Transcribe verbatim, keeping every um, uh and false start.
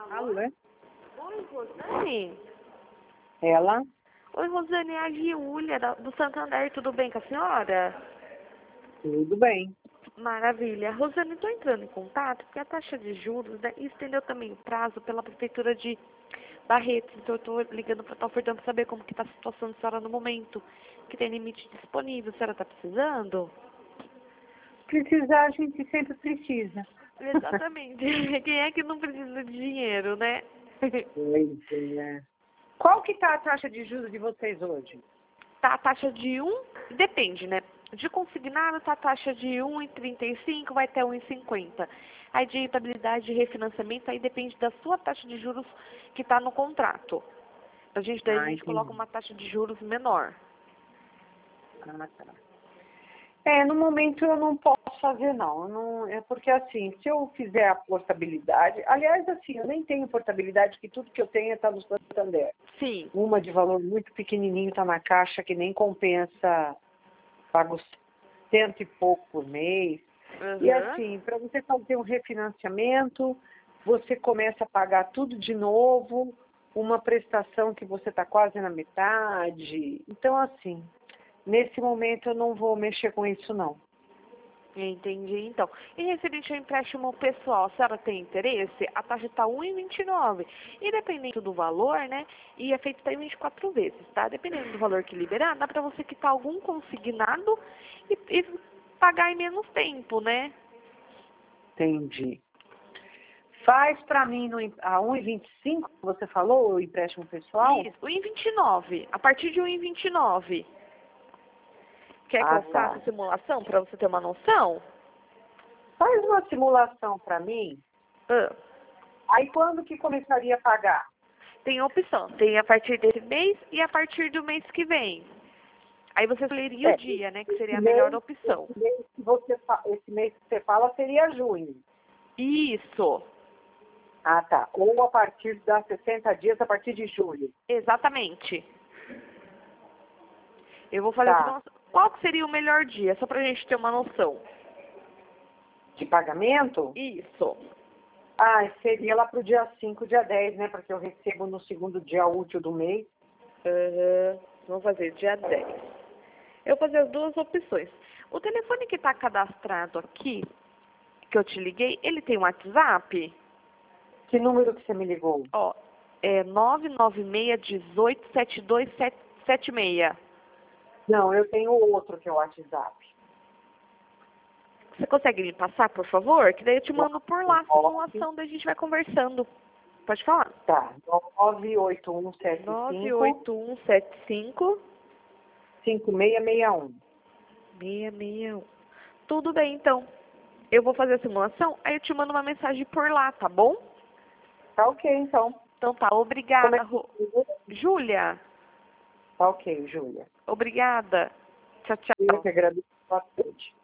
Alô? Oi, Rosane? Ela? Oi, Rosane, é a Giulia da- do Santander, tudo bem com a senhora? Tudo bem. Maravilha. Rosane, estou entrando em contato porque a taxa de juros, né, e estendeu também o prazo pela prefeitura de Barretos, então eu estou ligando para estar ofertando para saber como que está a situação da senhora no momento, que tem limite disponível, a senhora está precisando? Precisar, a gente sempre precisa. Exatamente. Quem é que não precisa de dinheiro, né? Pois é. Qual que tá a taxa de juros de vocês hoje? Tá a taxa de um, depende, né? De consignado tá a taxa de um vírgula trinta e cinco, vai até um vírgula cinquenta. Aí de rentabilidade de refinanciamento, aí depende da sua taxa de juros que está no contrato. A gente, daí a Ah, gente coloca entendi. uma taxa de juros menor. Ah, tá. É, no momento eu não posso fazer não. Eu não. É porque assim, se eu fizer a portabilidade, aliás, assim, eu nem tenho portabilidade, que tudo que eu tenho está no Santander. Sim. Uma de valor muito pequenininho está na caixa, que nem compensa, pago cento e pouco por mês. E Uhum. assim, para você fazer um refinanciamento, você começa a pagar tudo de novo, uma prestação que você está quase na metade. Então, assim, nesse momento eu não vou mexer com isso, não. Entendi, então. E referente ao empréstimo pessoal, a senhora tem interesse? A taxa está um vírgula vinte e nove. E dependendo do valor, né? E é feito até vinte e quatro vezes, tá? Dependendo do valor que liberar, dá para você quitar algum consignado e, e pagar em menos tempo, né? Entendi. Faz para mim no, a um vírgula vinte e cinco, que você falou, o empréstimo pessoal? Isso, um vírgula vinte e nove. A partir de um vírgula vinte e nove. Quer que Ah, eu faça tá. a simulação para você ter uma noção? Faz uma simulação para mim. Ah, Aí quando que começaria a pagar? tem a opção. Tem a partir desse mês e a partir do mês que vem. Aí você escolheria o É, dia, né? Que esse seria a melhor mês, opção. esse mês que você, fa- esse mês que você fala seria junho. Isso, Ah, tá. Ou a partir das sessenta dias, a partir de julho. exatamente. Eu vou fazer a Tá. simulação. Qual que seria o melhor dia? Só pra gente ter uma noção. De pagamento? Isso. Ah, seria lá pro dia cinco, dia dez, né? Porque eu recebo no segundo dia útil do mês. Uhum. Vamos fazer dia dez. Eu vou fazer as duas opções. O telefone que está cadastrado aqui, que eu te liguei, ele tem um WhatsApp? Que número que você me ligou? Ó, é nove nove seis um oito sete dois sete sete seis. Não, eu tenho outro que é o WhatsApp. Você consegue me passar, por favor? Que daí eu te mando por lá a Nove- simulação, daí a gente vai conversando. Pode falar. Tá. nove oito um sete nove cinco, oito um sete cinco, cinco seis seis um. seis seis um. Tudo bem, então. Eu vou fazer a simulação, aí eu te mando uma mensagem por lá, tá bom? Tá ok, então. Então tá, Como é obrigada, Ro... que... Júlia. Tá ok, Júlia. Obrigada. Tchau, Eu tchau. que agradeço bastante.